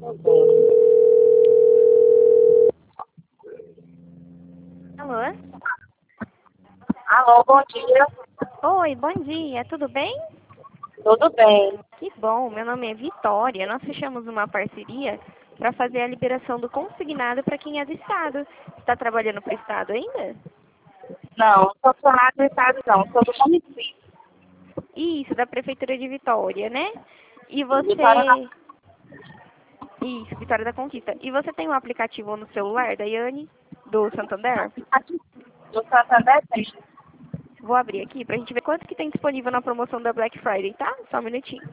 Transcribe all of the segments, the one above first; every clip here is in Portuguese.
Alô? Alô, bom dia. Oi, bom dia, tudo bem? Tudo bem? Que bom, meu nome é Vitória. Nós fechamos uma parceria para fazer a liberação do consignado para quem é do Estado. Está trabalhando para o Estado ainda? Não sou funcionário do Estado, não. Sou do município. Isso, da Prefeitura de Vitória, né? E Vitória da você... Isso, Vitória da Conquista. E você tem um aplicativo no celular, Daiane, do Santander? do Santander tem. Vou abrir aqui para a gente ver quanto que tem disponível na promoção da Black Friday, tá? Só um minutinho.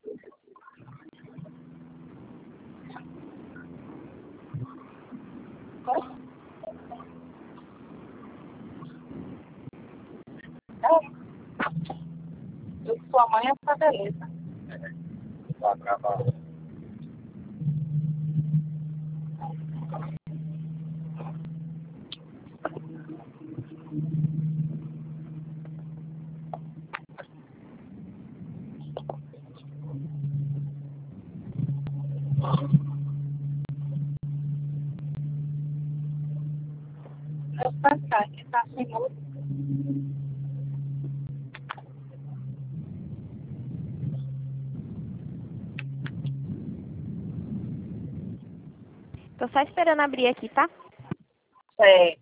Sua mãe é sua beleza. Eu passar aqui, tá sem luz. Tô só esperando abrir aqui, tá? Sei.